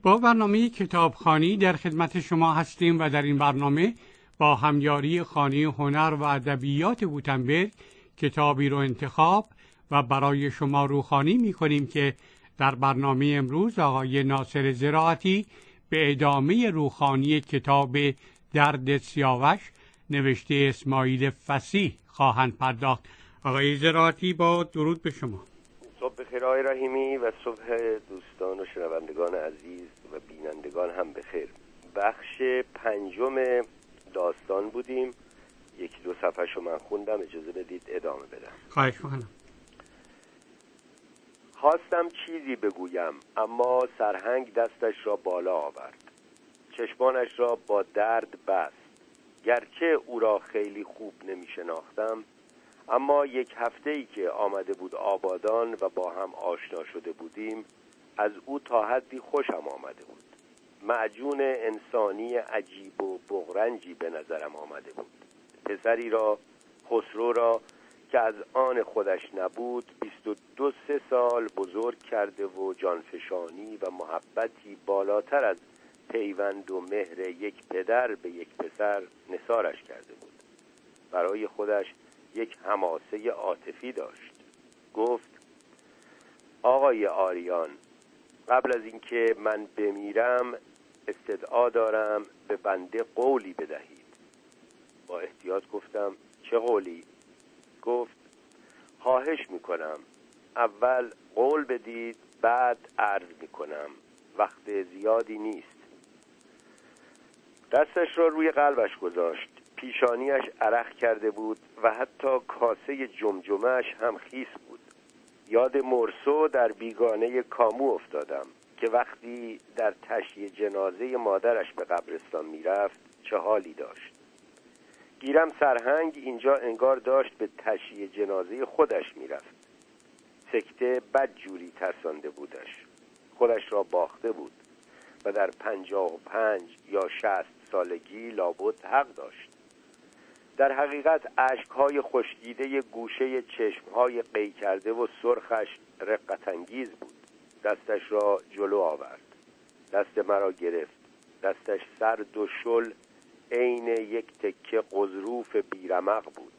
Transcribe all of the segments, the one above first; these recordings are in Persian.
با برنامه کتابخوانی در خدمت شما هستیم و در این برنامه با همیاری خانه هنر و ادبیات گوتنبرگ کتابی رو انتخاب و برای شما روخوانی می‌کنیم که در برنامه امروز آقای ناصر زراعتی به ادامه روخوانی کتاب درد سیاوش نوشته اسماعیل فصیح خواهند پرداخت. آقای زراعتی با درود به شما. صبح بخیر آقای رحیمی و صبح دوستان و شنوندگان عزیز و بینندگان هم بخیر. بخش 5 داستان بودیم، یکی دو صفحه‌شو من خوندم، اجازه بدید ادامه بدم. خواهش می‌کنم. خواستم چیزی بگویم اما سرهنگ دستش را بالا آورد، چشمانش را با درد بست. گرچه او را خیلی خوب نمی شناختم، اما یک هفته‌ای که آمده بود آبادان و با هم آشنا شده بودیم از او تا حدی خوشم آمده بود. معجون انسانی عجیب و بغرنجی به نظرم آمده بود. پسری را، خسرو را که از آن خودش نبود 22-23 سال بزرگ کرده و جانفشانی و محبتی بالاتر از پیوند و مهر یک پدر به یک پسر نثارش کرده بود. برای خودش یک حماسه عاطفی داشت. گفت: آقای آریان، قبل از اینکه من بمیرم استدعا دارم به بنده قولی بدهید. با احتیاط گفتم: چه قولی؟ گفت: خواهش میکنم اول قول بدید بعد عرض میکنم، وقت زیادی نیست. دستش را روی قلبش گذاشت. پیشانیش عرق کرده بود و حتی کاسه جمجمه‌اش هم خیس بود. یاد مرسو در بیگانه کامو افتادم که وقتی در تشییع جنازه مادرش به قبرستان میرفت چه حالی داشت. گیرم سرهنگ اینجا انگار داشت به تشییع جنازه خودش میرفت. سکته بدجوری ترسانده بودش. خودش را باخته بود و در 55 یا 60 سالگی لابد حق داشت. در حقیقت اشک‌های خشکیده گوشه چشم‌های قی کرده و سرخش رقت‌انگیز بود. دستش را جلو آورد. دست مرا گرفت. دستش سرد و شل عین یک تکه قضروف بیرمق بود.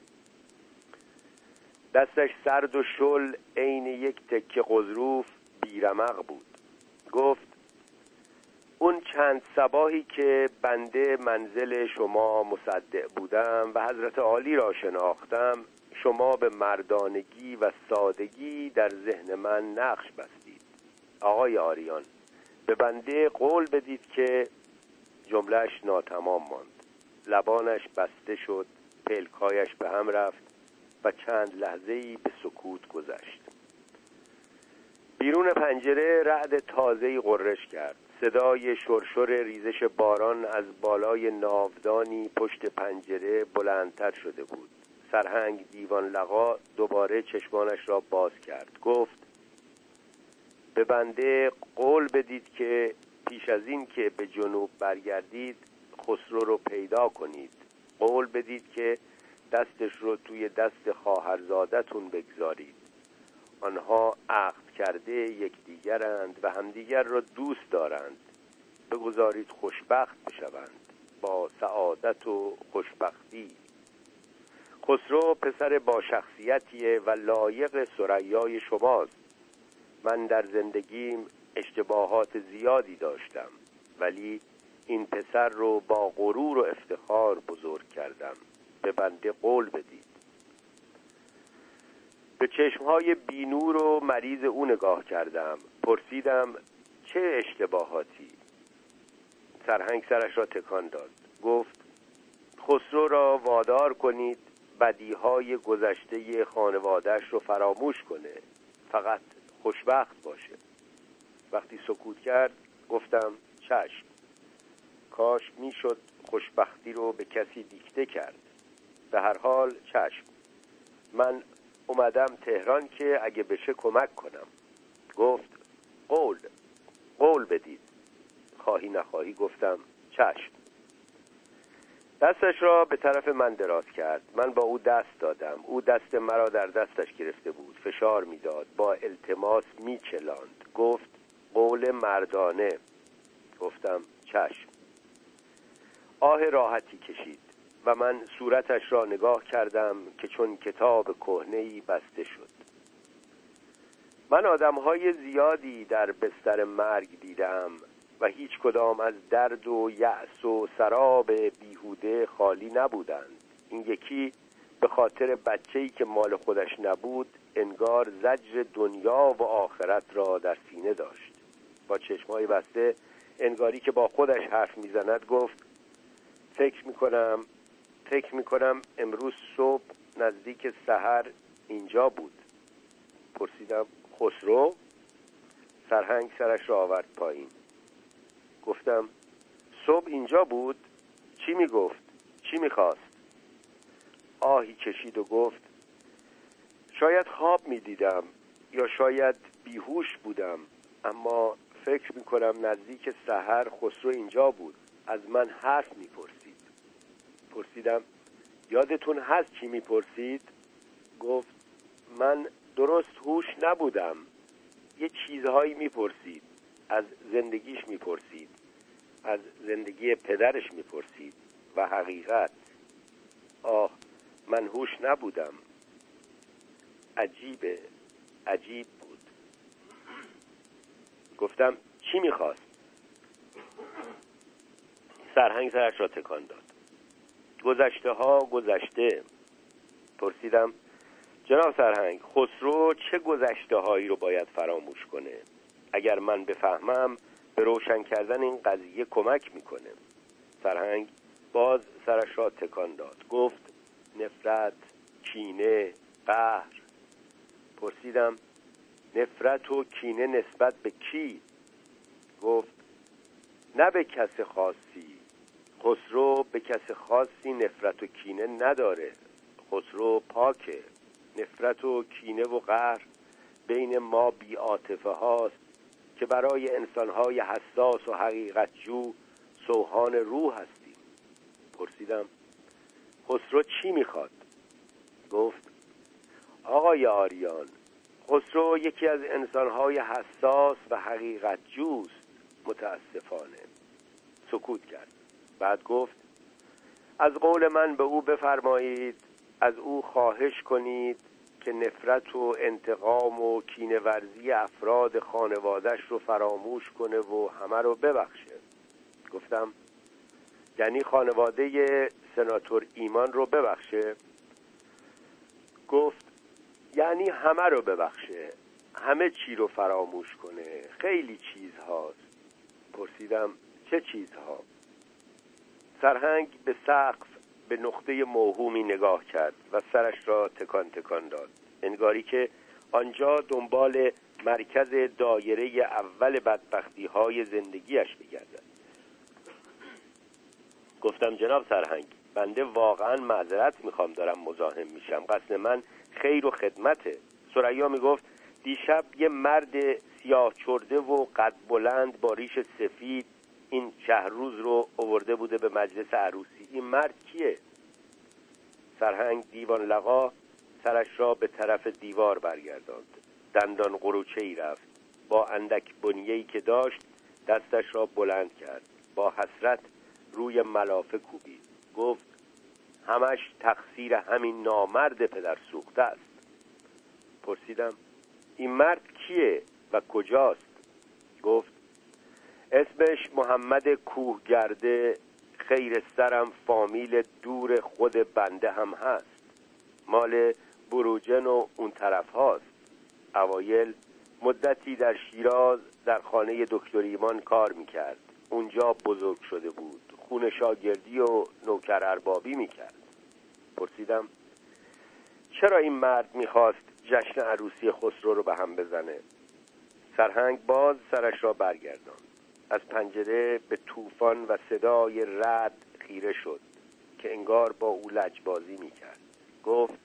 دستش سرد و شل عین یک تکه قضروف بیرمق بود. گفت: اون چند صباحی که بنده منزل شما مصدع بودم و حضرت عالی را شناختم، شما به مردانگی و سادگی در ذهن من نقش بستید. آقای آریان، به بنده قول بدید که... جملهش ناتمام ماند. لبانش بسته شد، پلکایش به هم رفت و چند لحظه‌ای به سکوت گذشت. بیرون پنجره رعد تازه‌ای غرش کرد. صدای شرشر ریزش باران از بالای ناودانی پشت پنجره بلندتر شده بود. سرهنگ دیوان لقا دوباره چشمانش را باز کرد. گفت: به بنده قول بدید که پیش از این که به جنوب برگردید خسرو رو پیدا کنید. قول بدید که دستش رو توی دست خواهرزادتون بگذارید. آنها عقد کرده یکدیگرند و همدیگر را دوست دارند. بگذارید خوشبخت بشوند با سعادت و خوشبختی. خسرو پسر با شخصیتیه و لایق ثریای شماست. من در زندگیم اشتباهات زیادی داشتم، ولی این پسر رو با غرور و افتخار بزرگ کردم. به بنده قول بدید. به چشمهای بینور و مریض او نگاه کردم. پرسیدم: چه اشتباهاتی؟ سرهنگ سرش را تکان داد. گفت: خسرو را وادار کنید بدیهای گذشته خانواده‌اش رو فراموش کنه، فقط خوشبخت باشه. وقتی سکوت کرد گفتم: چشم. کاش میشد خوشبختی رو به کسی دیکته کرد. به هر حال چشم. من اومدم تهران که اگه بشه کمک کنم. گفت: قول بدید. خواهی نخواهی گفتم: چشم. دستش را به طرف من دراز کرد. من با او دست دادم. او دست مرا در دستش گرفته بود. فشار میداد. با التماس میچلاند. گفت: قول مردانه. گفتم چشم. آه راحتی کشید و من صورتش را نگاه کردم که چون کتاب کهنه‌ای بسته شد. من آدم‌های زیادی در بستر مرگ دیدم و هیچ کدام از درد و یأس و سراب بیهوده خالی نبودند. این یکی به خاطر بچه‌ای که مال خودش نبود انگار زجر دنیا و آخرت را در سینه داشت. با چشم‌های بسته انگاری که با خودش حرف می‌زند گفت فکر می‌کنم امروز صبح نزدیک سحر اینجا بود. پرسیدم خسرو؟ سرهنگ سرش را آورد پایین. گفتم صبح اینجا بود؟ چی میگفت؟ چی میخواست؟ آهی کشید و گفت شاید خواب میدیدم یا شاید بیهوش بودم، اما فکر میکنم نزدیک سحر خسرو اینجا بود. از من حرف میپرسید. پرسیدم یادتون هست چی میپرسید؟ گفت من درست هوش نبودم. یه چیزهایی میپرسید. از زندگیش میپرسید، از زندگی پدرش میپرسید و حقیقت. آه من هوش نبودم. عجیب بود. گفتم چی میخواست؟ سرهنگ سرش را تکان داد. گذشته ها گذشته. پرسیدم جناب سرهنگ، خسرو چه گذشته هایی رو باید فراموش کنه؟ اگر من بفهمم به روشن کردن این قضیه کمک میکنه. سرهنگ باز سرش را تکان داد. گفت نفرت، کینه، قهر. پرسیدم نفرت و کینه نسبت به کی؟ گفت نه به کس خاصی. خسرو به کس خاصی نفرت و کینه نداره. خسرو پاکه. نفرت و کینه و قهر بین ما بی‌عاطفه هاست که برای انسانهای حساس و حقیقت جو سوهان روح هستیم. پرسیدم خسرو چی میخواد؟ گفت آقای آریان، خسرو یکی از انسانهای حساس و حقیقت جوست. متاسفانه. سکوت کرد. بعد گفت از قول من به او بفرمایید، از او خواهش کنید که نفرت و انتقام و کینه‌ورزی افراد خانواده‌اش رو فراموش کنه و همه رو ببخشه. گفتم یعنی خانواده سناتور ایمان رو ببخشه؟ گفت یعنی همه رو ببخشه، همه چی رو فراموش کنه. خیلی چیز هاست. پرسیدم چه چیزها؟ سرهنگ به سقف به نقطه موهومی نگاه کرد و سرش را تکان داد، انگاری که آنجا دنبال مرکز دایره اول بدبختی‌های زندگیش بگردد. گفتم جناب سرهنگ، بنده واقعا معذرت میخوام دارم مزاحم میشم. قصد من خیر و خدمته. ثریا میگفت دیشب یه مرد سیاه چرده و قد بلند با ریش سفید این شهروز رو آورده بوده به مجلس عروسی. این مرد کیه؟ سرهنگ دیوان لقا سرش را به طرف دیوار برگرداند. دندان قروچه‌ای رفت. با اندک بنیه‌ای که داشت دستش را بلند کرد. با حسرت روی ملافه کوبید. گفت همش تقصیر همین نامرد پدر سوخته است. پرسیدم این مرد کیه و کجاست؟ گفت اسمش محمد کوهگرده. خیر سرم فامیل دور خود بنده هم هست. مال بروجن و اون طرف هاست. اوایل مدتی در شیراز در خانه دکتر ایمان کار میکرد. اونجا بزرگ شده بود. خون شاگردی و نوکر اربابی میکرد. پرسیدم چرا این مرد میخواست جشن عروسی خسرو رو به هم بزنه؟ سرهنگ باز سرش را برگرداند. از پنجره به طوفان و صدای رعد خیره شد که انگار با او لجبازی میکرد. گفت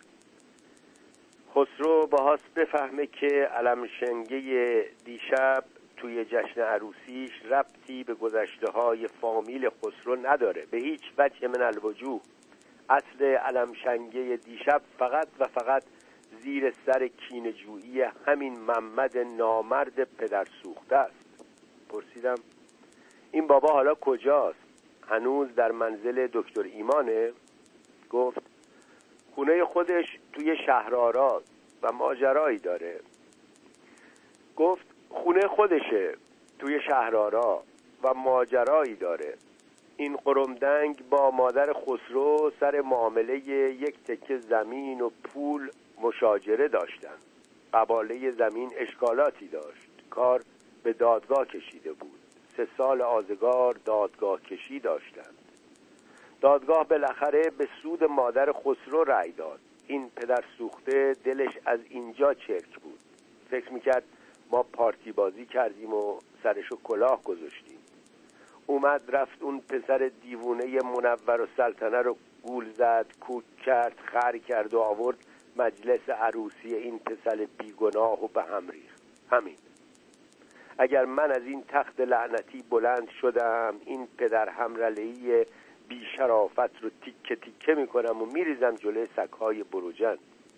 خسرو باهاست بفهمه که علمشنگه دیشب توی جشن عروسیش ربطی به گذشته های فامیل خسرو نداره، به هیچ وجه من الوجوه. اصل علمشنگه دیشب فقط و فقط زیر سر کینه‌جویی همین محمد نامرد پدر سوخته است. پرسیدم این بابا حالا کجاست؟ هنوز در منزل دکتر ایمانه؟ گفت خونه خودش توی شهرآرا و ماجرایی داره. گفت خونه خودشه توی شهرآرا و ماجرایی داره. این قرمدنگ با مادر خسرو سر معامله یک تکه زمین و پول مشاجره داشتن. قباله زمین اشکالاتی داشت. کار به دادگاه کشیده بود. 3 سال آزگار دادگاه کشی داشتند. دادگاه بالاخره به سود مادر خسرو رأی داد. این پدر سوخته دلش از اینجا چرک بود. فکر میکرد ما پارتی بازی کردیم و سرشو کلاه گذاشتیم. اومد رفت اون پسر دیوونه منور و سلطنه رو گول زد، کوک کرد، خر کرد و آورد مجلس عروسی این پسر بیگناه و به هم ریخت. همین. اگر من از این تخت لعنتی بلند شدم، این پدر همرلهی بی شرافت رو تیکه تیکه میکنم و میریزم جلوی سگ‌های بروجن.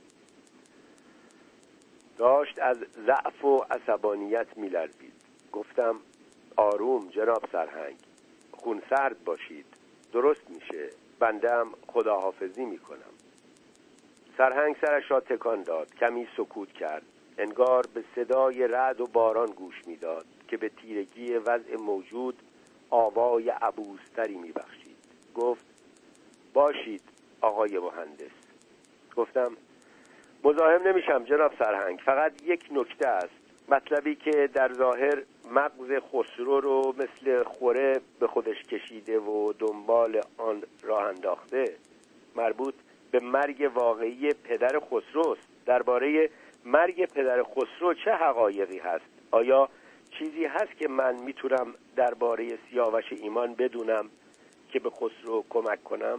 داشت از ضعف و عصبانیت میلرزید. گفتم آروم جناب سرهنگ، خونسرد باشید، درست میشه، بنده هم خداحافظی میکنم. سرهنگ سرش را تکان داد، کمی سکوت کرد، انگار به صدای رعد و باران گوش میداد که به تیرگی وضع موجود آوای عبوس‌تری میبخشید. گفت باشید آقای مهندس. گفتم مزاحم نمیشم جناب سرهنگ، فقط یک نکته است، مطلبی که در ظاهر مغز خسرو رو مثل خوره به خودش کشیده و دنبال آن راه انداخته، مربوط به مرگ واقعی پدر خسروست. درباره مرگ پدر خسرو چه حقایقی هست؟ آیا چیزی هست که من میتونم درباره سیاوش ایمان بدونم که به خسرو کمک کنم؟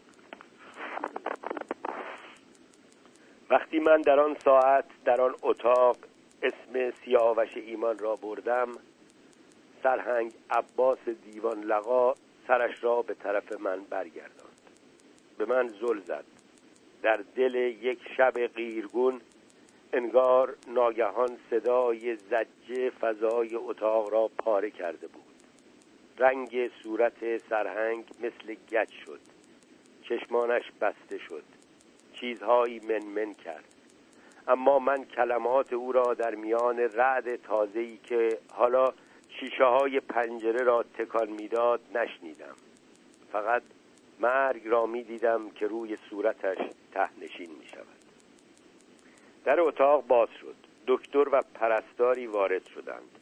وقتی من در آن ساعت در آن اتاق اسم سیاوش ایمان را بردم، سرهنگ عباس دیوان لقا سرش را به طرف من برگرداند. به من زل زد. در دل یک شب قیرگون انگار ناگهان صدای زجه فضای اتاق را پاره کرده بود. رنگ صورت سرهنگ مثل گچ شد. چشمانش بسته شد. چیزهایی منمن کرد. اما من کلمات او را در میان رعد تازه‌ای که حالا شیشه های پنجره را تکان میداد نشنیدم. فقط مرگ را میدیدم که روی صورتش ته‌نشین می شود. در اتاق باز شد. دکتر و پرستاری وارد شدند.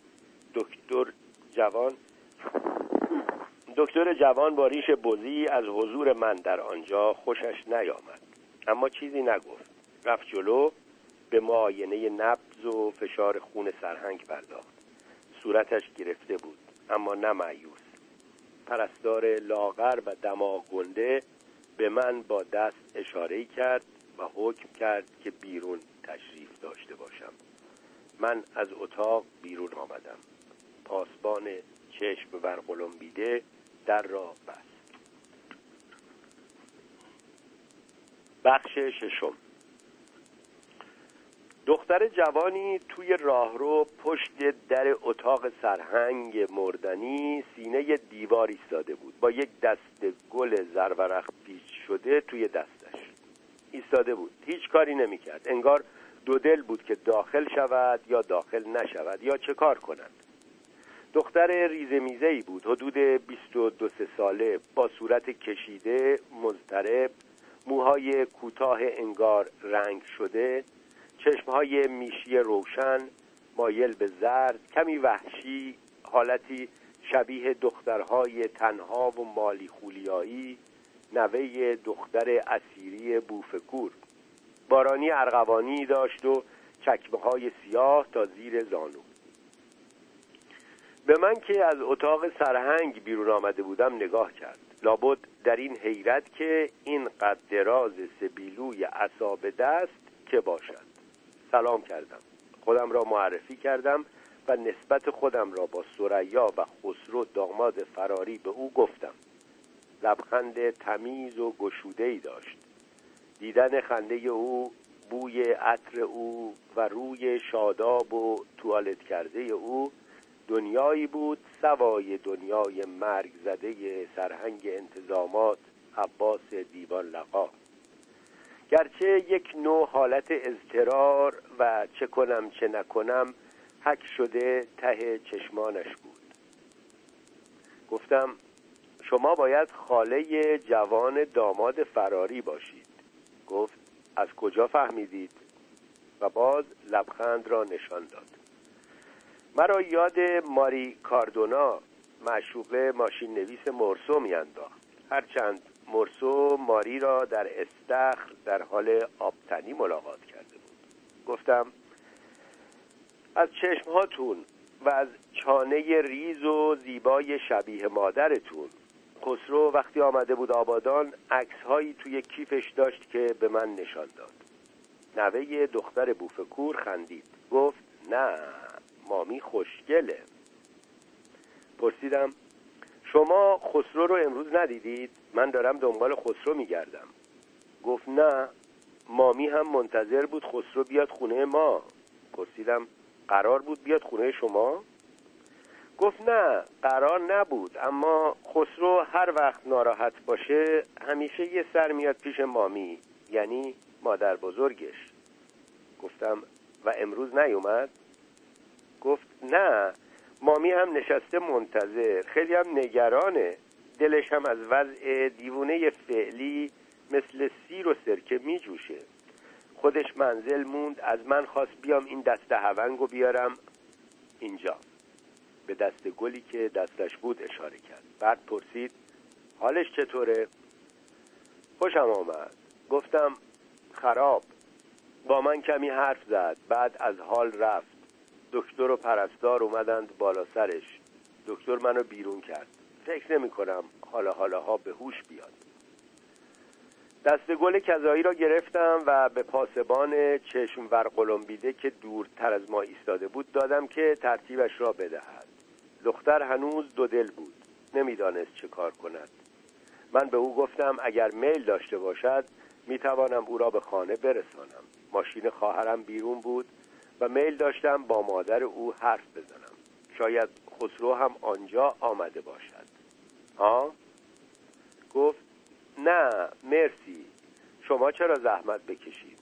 دکتر جوان با ریش بزی از حضور من در آنجا خوشش نیامد، اما چیزی نگفت. رفت جلو، به معاینه نبض و فشار خون سرهنگ پرداخت. صورتش گرفته بود اما نه مایوس. پرستار لاغر و دماغ گنده به من با دست اشاره کرد و حکم کرد که بیرون تشریف داشته باشم. من از اتاق بیرون آمدم. پاسبان چشم برقلمبیده در را بست. بخش ششم. دختر جوانی توی راهرو پشت در اتاق سرهنگ مردنی سینه دیوار ایستاده بود، با یک دست گل زرورق پیچ شده توی دستش ایستاده بود. هیچ کاری نمی کرد. انگار دو دل بود که داخل شود یا داخل نشود یا چه کار کند. دختر ریزه میزه‌ای بود، حدود 22 ساله، با صورت کشیده، مضطرب، موهای کوتاه انگار رنگ شده، چشمهای میشی روشن مایل به زرد، کمی وحشی، حالتی شبیه دخترهای تنها و مالی خولیایی، نوه دختر اسیری بوفکور. بارانی ارغوانی داشت و چکمه‌های سیاه تا زیر زانو. به من که از اتاق سرهنگ بیرون آمده بودم نگاه کرد. لابد در این حیرت که این قد دراز سبیلوی عصا دست که باشد. سلام کردم. خودم را معرفی کردم و نسبت خودم را با ثریا و خسرو داماد فراری به او گفتم. لبخند تمیز و گشوده‌ای داشت. دیدن خنده او، بوی عطر او و روی شاداب و توالت کرده او دنیایی بود سوای دنیای مرگ زده سرهنگ انتظامات عباس دیوان لقا. گرچه یک نوع حالت اضطرار و چه کنم چه نکنم حک شده ته چشمانش بود. گفتم شما باید خاله جوان داماد فراری باشید. گفت از کجا فهمیدید؟ و باز لبخند را نشان داد. مرا یاد ماری کاردونا معشوقه ماشین نویس مورسو میانداخت، هرچند مورسو ماری را در استخر در حال آبتنی ملاقات کرده بود. گفتم از چشمهاتون و از چانه ریز و زیبای شبیه مادرتون خسرو وقتی آمده بود آبادان عکس‌هایی توی کیفش داشت که به من نشان داد. نوه دختر بوفکور خندید. گفت نه مامی خوشگله. پرسیدم شما خسرو رو امروز ندیدید؟ من دارم دنبال خسرو میگردم. گفت نه مامی هم منتظر بود خسرو بیاد خونه ما. پرسیدم قرار بود بیاد خونه شما؟ گفت نه قرار نبود، اما خسرو هر وقت ناراحت باشه همیشه یه سر میاد پیش مامی، یعنی مادر بزرگش. گفتم و امروز نیومد؟ گفت نه مامی هم نشسته منتظر، خیلی هم نگرانه، دلش هم از وضع دیوونه فعلی مثل سیر و سرکه می جوشه. خودش منزل موند، از من خواست بیام این دسته هونگو بیارم اینجا. به دسته گلی که دستش بود اشاره کرد. بعد پرسید حالش چطوره؟ خوشم آمد. گفتم خراب. با من کمی حرف زد، بعد از حال رفت. دکتر و پرستار اومدند بالا سرش. دکتر منو بیرون کرد. فکر نمی کنم حالاها به هوش بیاد. دسته گل کذایی را گرفتم و به پاسبان چشم ورقلمبیده که دورتر از ما ایستاده بود دادم که ترتیبش را بدهد. دختر هنوز دو دل بود، نمیدانست چه کار کند. من به او گفتم اگر میل داشته باشد میتوانم او را به خانه برسانم. ماشین خواهرم بیرون بود و میل داشتم با مادر او حرف بزنم. شاید خسرو هم آنجا آمده باشد. ها؟ گفت نه مرسی، شما چرا زحمت بکشید؟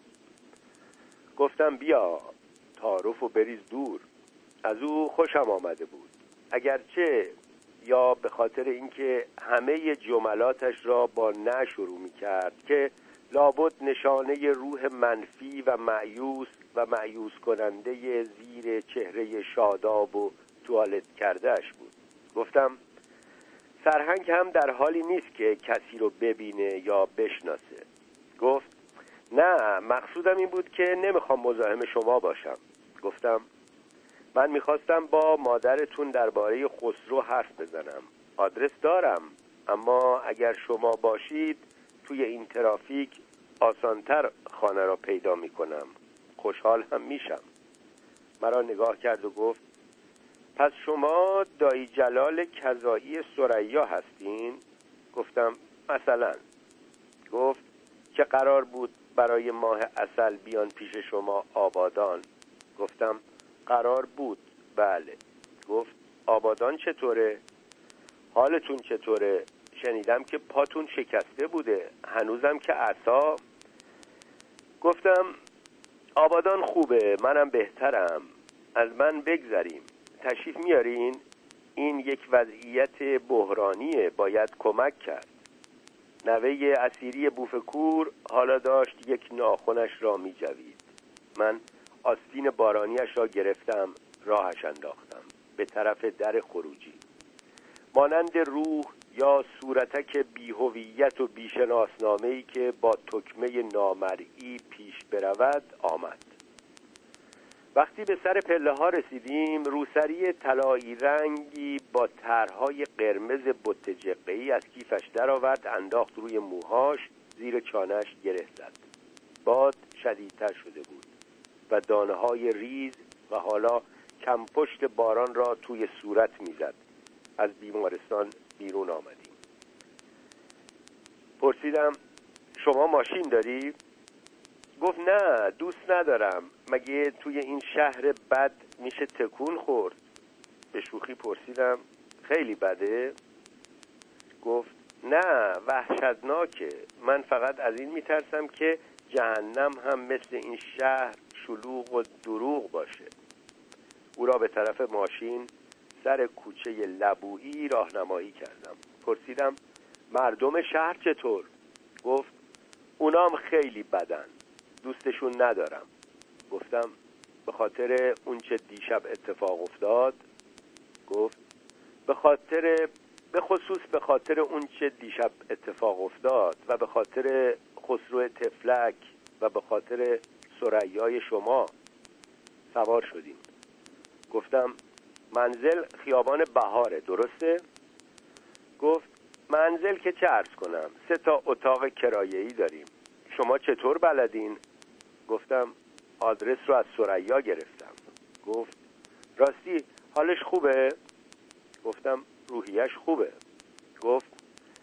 گفتم بیا تعارف و بریز دور. از او خوشم آمده بود، اگرچه یا به خاطر اینکه همه جملاتش را با نه شروع می‌کرد که لابد نشانه روح منفی و مایوس کننده زیر چهره شاداب و توالت کردهش بود. گفتم سرهنگ هم در حالی نیست که کسی رو ببینه یا بشناسه. گفت نه مقصودم این بود که نمیخوام مزاحم شما باشم. گفتم من میخواستم با مادرتون درباره خسرو حرف بزنم. آدرس دارم، اما اگر شما باشید توی این ترافیک آسانتر خانه را پیدا میکنم. خوشحال هم میشم. مرا نگاه کرد و گفت پس شما دایی جلال کذایی ثریا هستین؟ گفتم مثلا. گفت که قرار بود برای ماه عسل بیان پیش شما آبادان. گفتم قرار بود بله. گفت آبادان چطوره؟ حالتون چطوره؟ شنیدم که پاتون شکسته بوده، هنوزم که عصا. گفتم آبادان خوبه، منم بهترم، از من بگذریم. تشریف میارین؟ این یک وضعیت بحرانیه، باید کمک کرد. نوه اسیری بوفکور حالا داشت یک ناخنش را میجوید. من آستین بارانیش را گرفتم، راهش انداختم به طرف در خروجی. مانند روح یا صورتک بی‌هویت و بی‌شناسنامه‌ای که با تکمه نامرئی پیش برود آمد. وقتی به سر پله ها رسیدیم، روسری طلایی رنگی با طرح‌های قرمز بتجقه‌ای از کیفش درآورد، انداخت روی موهاش، زیر چانه‌اش گره زد. باد شدیدتر شده بود و دانه‌های ریز و حالا کم پشت باران را توی صورت می‌زد. از بیمارستان بیرون آمدیم. پرسیدم شما ماشین داری؟ گفت نه دوست ندارم، مگه توی این شهر بد میشه تکون خورد؟ به شوخی پرسیدم خیلی بده؟ گفت نه، وحشتناکه. من فقط از این میترسم که جهنم هم مثل این شهر شلوغ و دروغ باشه. او را به طرف ماشین سر کوچه لبویی راهنمایی کردم. پرسیدم مردم شهر چطور؟ گفت اونام خیلی بدن، دوستشون ندارم. گفتم به خاطر اون چه دیشب اتفاق افتاد؟ گفت به خصوص به خاطر اون چه دیشب اتفاق افتاد و به خاطر خسرو تفلک و به خاطر ثریای شما. سوار شدیم. گفتم منزل خیابان بهاره، درسته؟ گفت منزل که چه عرض کنم، 3 اتاق کرایه‌ای داریم. شما چطور بلدین؟ گفتم آدرس رو از ثریا گرفتم. گفت راستی حالش خوبه؟ گفتم روحیش خوبه. گفت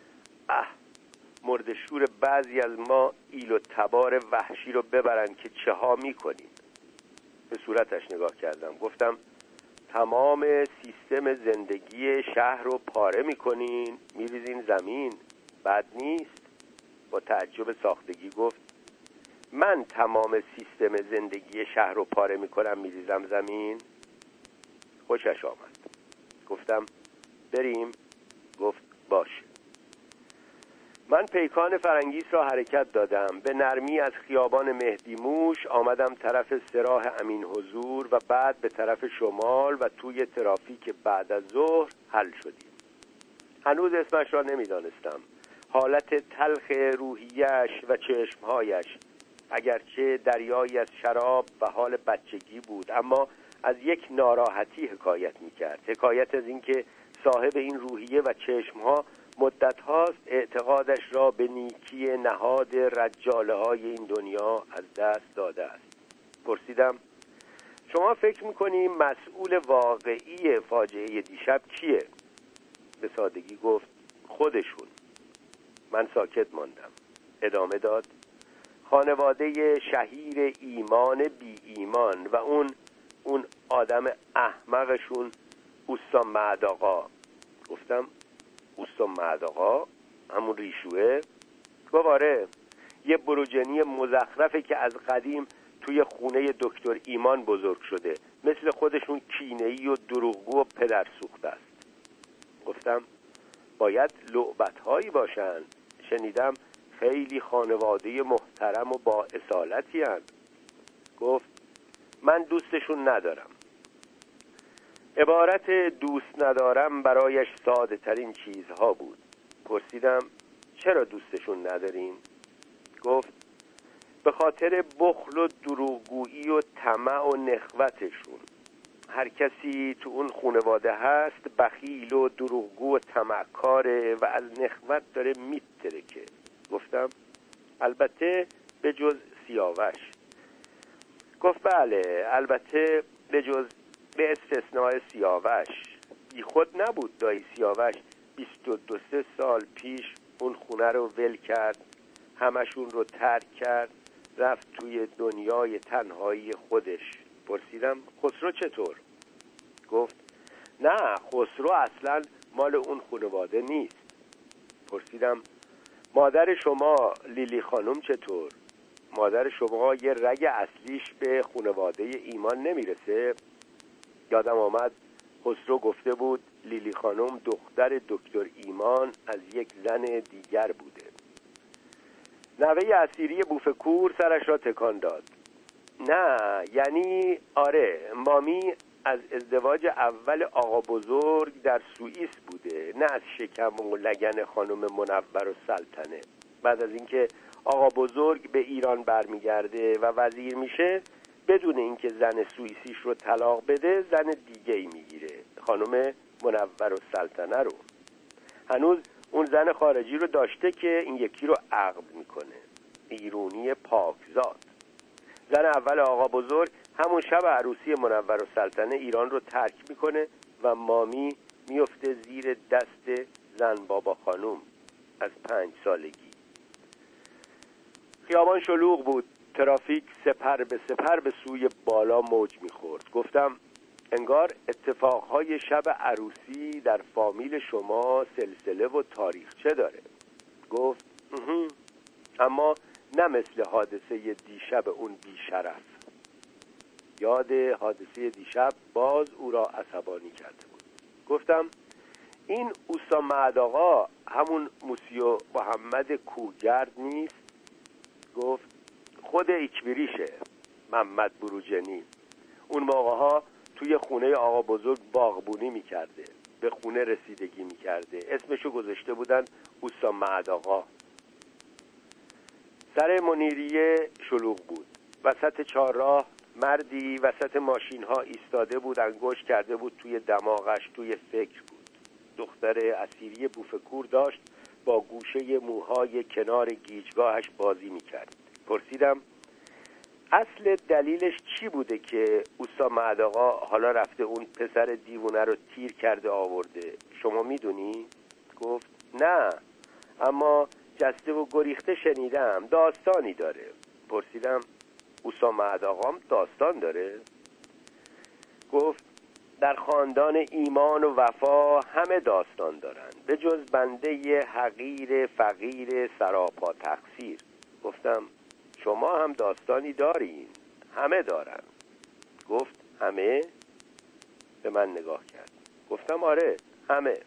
مرد شور بعضی از ما ایل و تبار وحشی رو ببرن که چه ها میکنین. به صورتش نگاه کردم. گفتم تمام سیستم زندگی شهر رو پاره میکنین، میریزین زمین، بد نیست؟ با تعجب ساختگی گفت من تمام سیستم زندگی شهر رو پاره میکنم میریزم زمین؟ خوشش آمد. گفتم بریم؟ گفت باشه. من پیکان فرنگیس را حرکت دادم. به نرمی از خیابان مهدی موش آمدم طرف سراح امین حضور و بعد به طرف شمال و توی ترافیک بعد از ظهر حل شدیم. هنوز اسمش را نمیدانستم. حالت تلخ روحیش و چشمهایش اگرچه دریایی از شراب و حال بچگی بود، اما از یک ناراحتی حکایت میکرد. حکایت از اینکه صاحب این روحیه و چشمها مدت هاست اعتقادش را به نیکی نهاد رجاله های این دنیا از دست داده است. پرسیدم شما فکر میکنی مسئول واقعی فاجعه دیشب کیه؟ به سادگی گفت خودشون. من ساکت ماندم. ادامه داد خانواده شهیر ایمان بی ایمان و اون آدم احمقشون اوستا معداقا. گفتم اوستا معداقا همون ریشوه؟ گواره یه بروجنی مزخرفه که از قدیم توی خونه دکتر ایمان بزرگ شده، مثل خودشون کینه‌ای و دروغگو و پدر سوخته است. گفتم باید لعبت‌هایی باشن. شنیدم خیلی خانواده محترم و با اصالتی هست. گفت من دوستشون ندارم. عبارت دوست ندارم برایش ساده ترین چیزها بود. پرسیدم چرا دوستشون ندارین؟ گفت به خاطر بخل و دروغگویی و طمع و نخوتشون. هر کسی تو اون خانواده هست بخیل و دروغگو و طمعکاره و از نخوت داره میترکه. گفتم البته به جز سیاوش. گفت بله البته به استثناء سیاوش. بی خود نبود دایی سیاوش 22 سال پیش اون خونه رو ول کرد، همشون رو ترک کرد، رفت توی دنیای تنهایی خودش. پرسیدم خسرو چطور؟ گفت نه خسرو اصلا مال اون خانواده نیست. پرسیدم مادر شما لیلی خانم چطور؟ مادر شما یه رگ اصلیش به خانواده ایمان نمیرسه؟ یادم آمد خسرو گفته بود لیلی خانم دختر دکتر ایمان از یک زن دیگر بوده. نوه اسیری بوفکور سرش را تکان داد. نه یعنی آره، مامی از ازدواج اول آقا بزرگ در سوئیس بوده، نه از شکم و لگن خانم منور و سلطنه. بعد از اینکه آقا بزرگ به ایران برمیگرده و وزیر میشه، بدون اینکه زن سوئیسیش رو طلاق بده زن دیگه‌ای میگیره، خانم منور و سلطنه رو. هنوز اون زن خارجی رو داشته که این یکی رو عقد میکنه. ایرونی پاکزاد. زن اول آقا بزرگ همون شب عروسی منور و سلطنه ایران رو ترک میکنه و مامی میفته زیر دست زن بابا خانوم از 5 سالگی. خیابان شلوغ بود. ترافیک سپر به سوی بالا موج میخورد. گفتم انگار اتفاقهای شب عروسی در فامیل شما سلسله و تاریخچه داره. گفت اما نه مثل حادثه دیشب اون بیشرف. یاد حادثه دیشب باز او را عصبانی کرده بود. گفتم این اوستا معد آقا همون موسیو محمد کوهگرد نیست؟ گفت خود ایکبریشه، محمد بروجنی. اون موقع ها توی خونه آقا بزرگ باغبونی میکرده، به خونه رسیدگی میکرده، اسمشو گذاشته بودن اوستا معد آقا. سر منیریه شلوغ بود. وسط چهارراه مردی وسط ماشین ها ایستاده بود، انگشت کرده بود توی دماغش، توی فکر بود. دختر اسیری بوفکور داشت با گوشه موهای کنار گیجگاهش بازی میکرد. پرسیدم اصل دلیلش چی بوده که اوستا معد آقا حالا رفته اون پسر دیوونه رو تیر کرده آورده؟ شما میدونی؟ گفت نه، اما جسته و گریخته شنیدم، داستانی داره. پرسیدم اوستا معد آقام داستان داره؟ گفت در خاندان ایمان و وفا همه داستان دارن به جز بنده حقیر فقیر سراپا تقصیر. گفتم شما هم داستانی دارین؟ همه دارن. گفت همه؟ به من نگاه کرد. گفتم آره همه.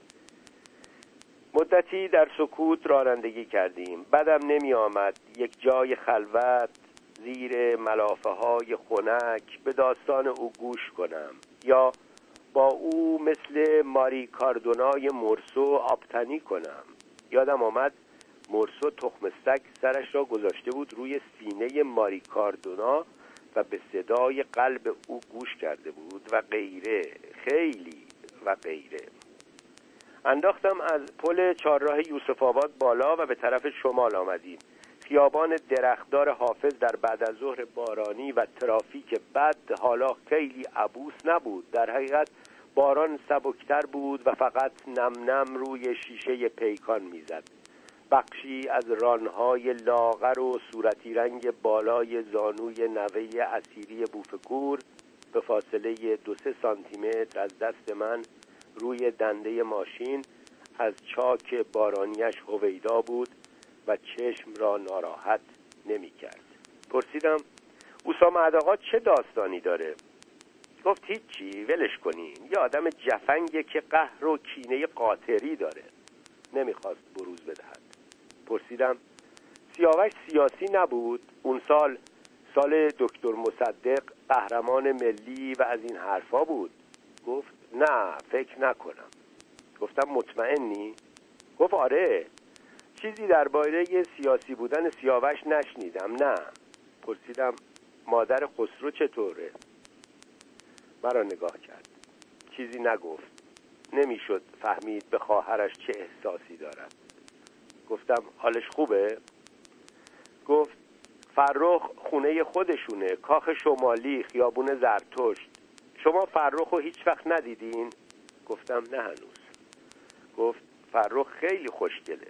مدتی در سکوت رانندگی کردیم. بدم نمی آمد یک جای خلوت زیر ملافه های خنک به داستان او گوش کنم یا با او مثل ماری کاردونای مرسو آبتنی کنم. یادم آمد مرسو تخمستک سرش را گذاشته بود روی سینه ماری کاردونا و به صدای قلب او گوش کرده بود و غیره، خیلی و غیره. انداختم از پل چهارراه یوسف آباد بالا و به طرف شمال آمدیم. خیابان درختدار حافظ در بعد از ظهر بارانی و ترافیک بد حالا خیلی عبوس نبود. در حقیقت باران سبکتر بود و فقط نم نم روی شیشه پیکان میزد. بخشی از رانهای لاغر و صورتی رنگ بالای زانوی نوه اسیری بوفکور به فاصله 2-3 سانتیمتر از دست من روی دنده ماشین از چاک بارانیش هویدا بود و چشم را ناراحت نمی کرد. پرسیدم اوستا معد آقا چه داستانی داره؟ گفت هیچی، ولش کنین، یه آدم جفنگه که قهر و کینه قاطری داره. نمیخواست بروز بدهد. پرسیدم سیاوش سیاسی نبود؟ اون سال دکتر مصدق قهرمان ملی و از این حرفا بود. گفت نه فکر نکنم. گفتم مطمئنی؟ گفت آره، چیزی درباره سیاسی بودن سیاوش نشنیدم. نه. پرسیدم مادر خسرو چطوره؟ مرا نگاه کرد. چیزی نگفت. نمیشد فهمید به خواهرش چه احساسی دارد. گفتم حالش خوبه؟ گفت فرخ خونه خودشونه، کاخ شمالی، خیابون زرتشت. شما فرخو هیچ وقت ندیدین؟ گفتم نه هنوز. گفت فرخ خیلی خوشگله.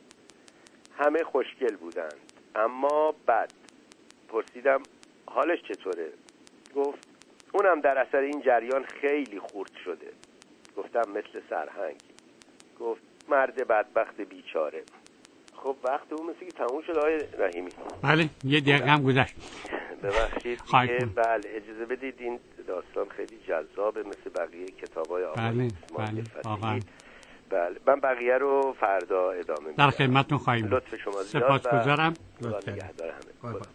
همه خوشگل بودند اما بد. پرسیدم حالش چطوره؟ گفت اونم در اثر این جریان خیلی خورد شده. گفتم مثل سرهنگ. گفت مرد بدبخت بیچاره. خب وقت اون مثل که تموم شد آقای رحیمی. بله یه دقیقه هم گذشت. ببخشید که بله اجازه بدید این داستان خیلی جذابه مثل بقیه کتابای آقای اسماعیل فتحی. بله من بقیه رو فردا ادامه میدم. در خدمتتون خواهیم. لطف شما زیاد. سپاسگزارم. لطف نگهدار همه.